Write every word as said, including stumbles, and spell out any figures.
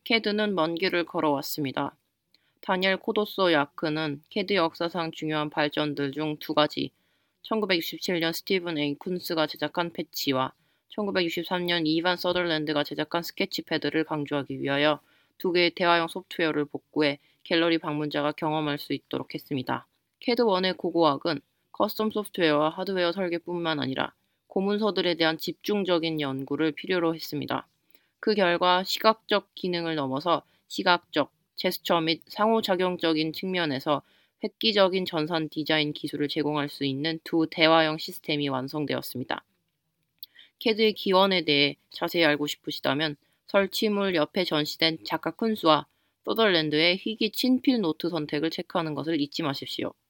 캐드는 먼 길을 걸어왔습니다. 다니엘 코도소 야크는 캐드 역사상 중요한 발전들 중 두 가지, 천구백육십칠 년 스티븐 에이 쿤스가 제작한 패치와 천구백육십삼 년 이반 서덜랜드가 제작한 스케치패드를 강조하기 위하여 두 개의 대화형 소프트웨어를 복구해 갤러리 방문자가 경험할 수 있도록 했습니다. 캐드원의 고고학은 커스텀 소프트웨어와 하드웨어 설계뿐만 아니라 고문서들에 대한 집중적인 연구를 필요로 했습니다. 그 결과 시각적 기능을 넘어서 시각적, 제스처 및 상호작용적인 측면에서 획기적인 전산 디자인 기술을 제공할 수 있는 두 대화형 시스템이 완성되었습니다. 캐드의 기원에 대해 자세히 알고 싶으시다면 설치물 옆에 전시된 작가 쿤스와 서덜랜드의 희귀 친필 노트 선택을 체크하는 것을 잊지 마십시오.